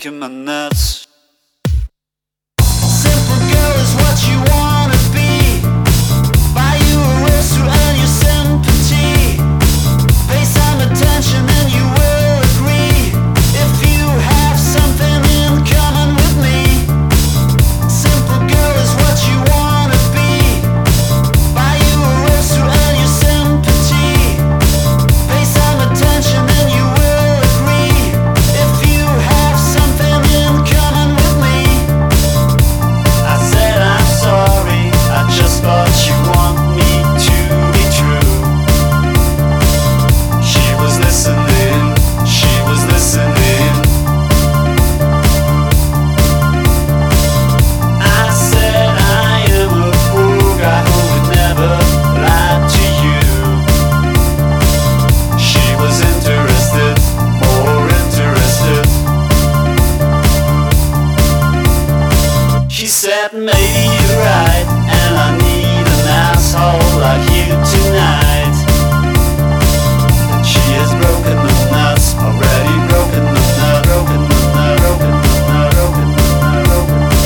breaking my nuts. Simple girl is what you wanna be. Buy you a rose to earn your sympathy. Pay some attention and you will agree. If you have something in common with me. Simple girl is what you wanna be. Buy you a rose to earn your sympathy. Pay some attention and you will agree. If you have something in common with me. I said I'm sorry, I just thought you want me to be true. She was listening, she was listening. I said I am a poor guy who would never lie to you. She was interested, more interested. She said maybe you're right, and I need an asshole like you tonight. And she has broken the nuts, already broken the nut, broken the nut, broken the nut, broken the nut, broken the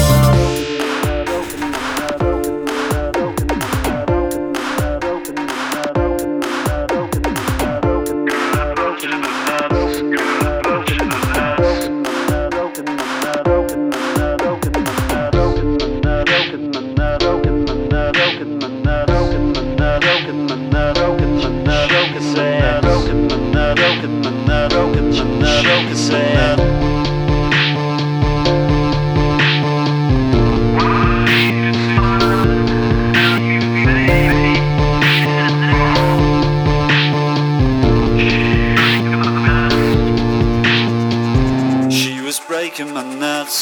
She was breaking my nuts.